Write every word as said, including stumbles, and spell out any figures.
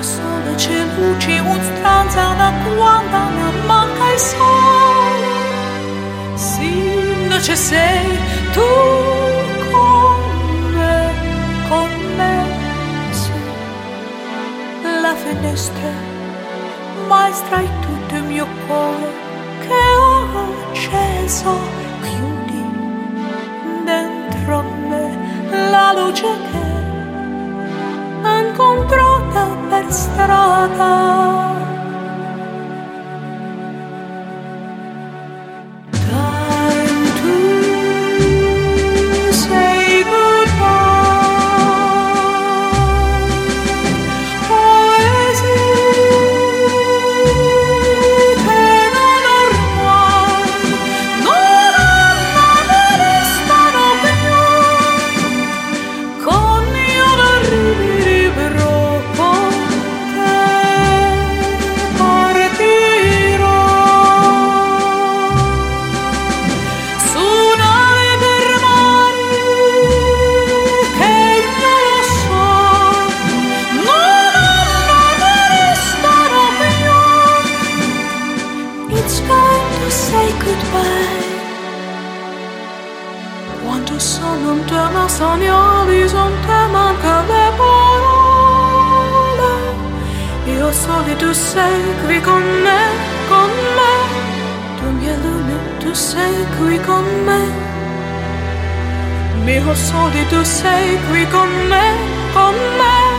sole c'è luci, un stranza da quando non manca il sole. Sì, c'è sei tu con me, con me, sì. La finestra maestra è tutto il mio cuore che ho acceso, chiudi dentro me la luce che incontrata per strada. Quando sono in tema sognali, son te manca le parole. Io soli tu sei qui con me, con me. Tu mia luna, tu sei qui con me. Mio soli tu sei qui con me, con me.